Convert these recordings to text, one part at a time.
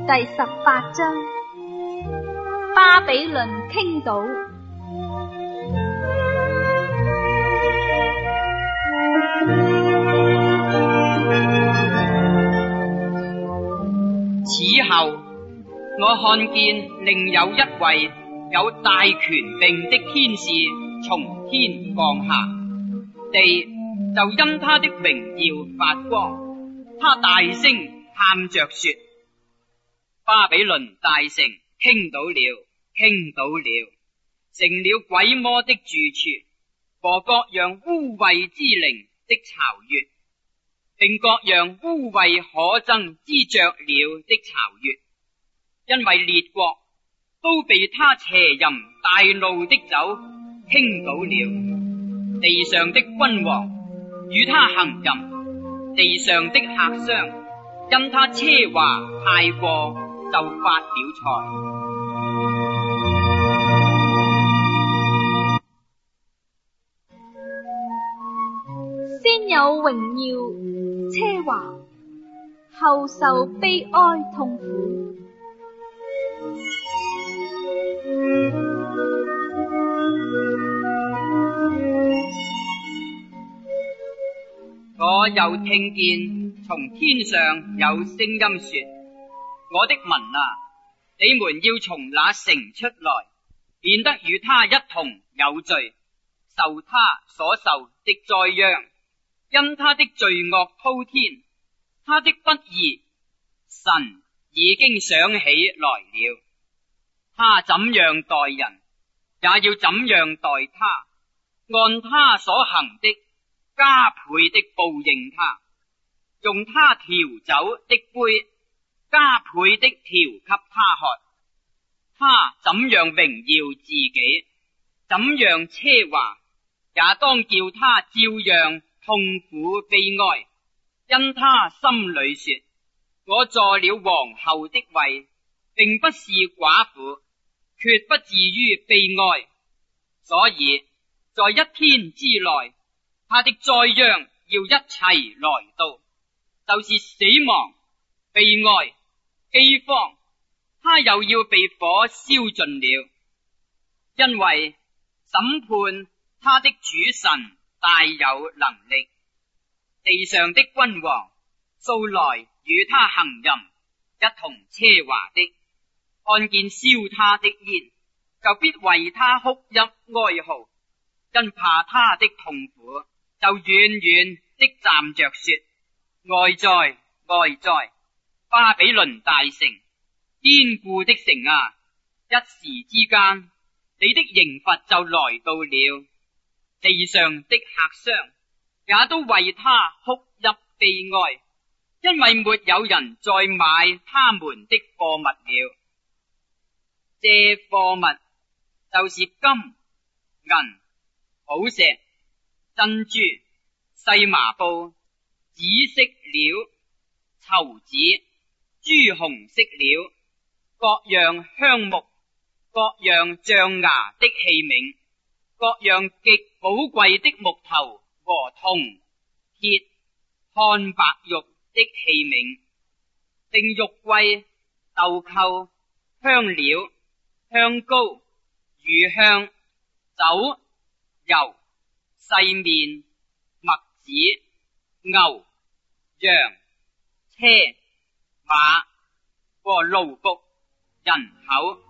第18章，巴比倫傾倒。 此後，我看見另有一位有大權柄的天使從天降下，地就因他的榮耀發光。他大聲喊着說：巴比倫大城傾倒了，傾倒了，成了鬼魔的住處和各樣污穢之靈的巢穴，並各樣污穢可憎之雀鳥的巢穴。因為列國都被他邪淫大怒的酒傾倒了，地上的君王與他行淫，地上的客商因他奢華太過就發了財。 先有榮耀奢華，後受悲哀痛苦。 我又聽見從天上有聲音說：我的民啊，你們要從那城出來，免得與他一同有罪，受他所受的災殃，因他的罪惡滔天，他的不義，神已經想起來了。他怎樣待人，也要怎樣待他，按他所行的加倍的報應他，用他調酒的杯加倍的調給他喝。他怎樣榮耀自己，怎樣奢華，也當叫他照樣痛苦悲哀，因他心裏說：我坐了皇后的位，並不是寡婦，決不至於悲哀。所以在一天之內，他的災殃要一齊來到，就是死亡、悲哀、饑荒，他又要被火燒盡了。因為審判他的主神大有能力，地上的君王素來與他行淫，一同奢華的，看見燒他的煙，就必為他哭泣哀號，因怕他的痛苦，就遠遠的站着說：哀哉，哀哉，巴比倫大城，堅固的城啊！一時之間，你的刑罰就來到了，地上的客商也都為他哭泣悲哀，因為沒有人再買他們的貨物了。這貨物就是金、銀、寶石、珍珠、細麻布、紫色料、綢子、朱紅色料，各樣香木，各樣象牙的器皿，各樣極寶貴的木頭和銅、鐵、漢白玉的器皿，並玉桂、豆蔻、香料、香膏、乳香、酒、油、細麵、麥子、牛、羊、車、馬和奴僕、人口。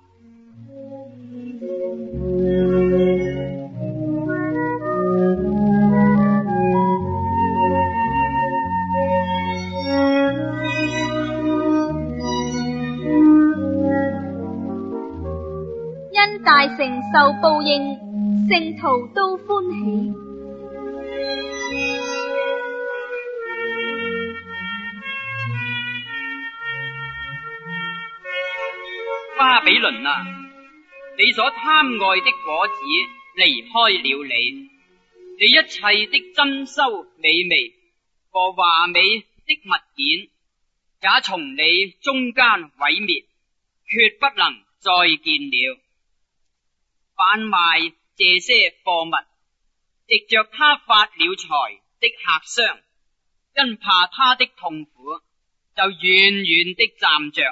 因大城受報應，聖徒都歡喜。 巴比倫啊，你所貪愛的果子離開了你，你一切的珍饈美味和華美的物件也從你中間毀滅，決不能再見了。販賣這些貨物，藉着他發了財的客商，因怕他的痛苦，就遠遠的站着，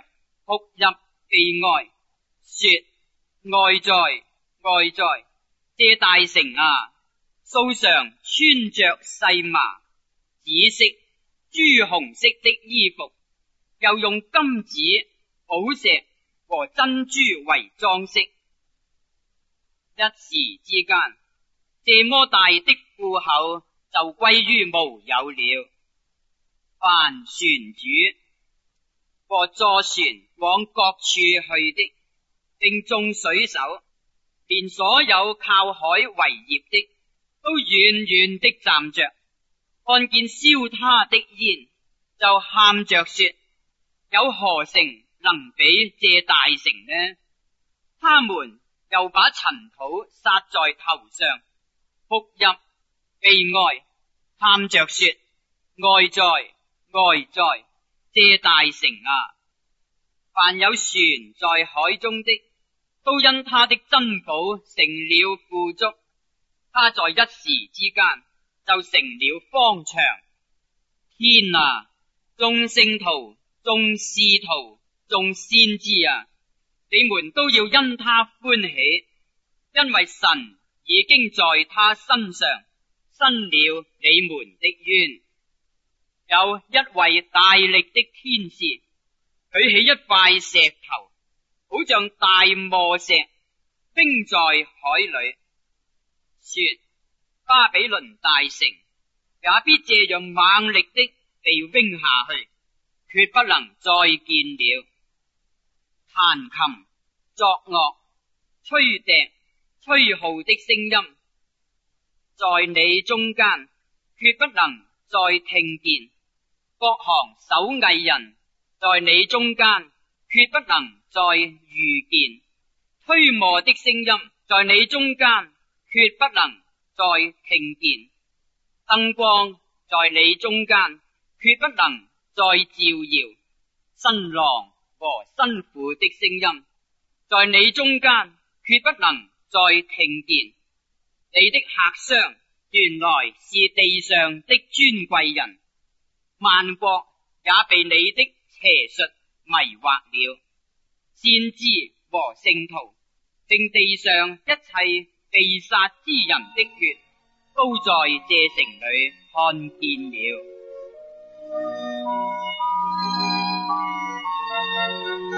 哭泣悲哀，說哀哉哀哉！這大城啊，素常穿着細麻、紫色、朱紅色的衣服，又用金子、寶石和珍珠為裝飾。一時之間，這麼大的庫口就歸於無有了。凡船主和坐船往各處去的，並眾水手，連所有靠海為業的，都遠遠的站着，看見燒他的煙，就喊着說：有何城能比這大城呢？他們又把塵土撒在頭上，哭泣悲哀，喊着說：哀哉哀哉！這大城啊！凡有船在海中的，都因他的珍寶成了富足，他在一時之間就成了方長。天啊！眾聖徒、眾使徒、眾先知啊，你們都要因他歡喜，因為神已經在他身上伸了你們的冤。有一位大力的天使舉起一塊石頭，好像大磨石，扔在海裏，說：巴比倫大城也必這樣猛力的被扔下去，決不能再見了。彈琴、作樂、吹笛、吹號的聲音，在你中間決不能再聽見。各行手藝人在你中間決不能再遇見。推磨的聲音在你中間決不能再聽見。燈光在你中間決不能再照耀。新郎和新婦的聲音在你中間決不能再聽見。你的客商原來是地上的尊貴人，萬國也被你的邪術迷惑了。先知和聖徒，並地上一切被殺之人的血，都在這城裏看見了。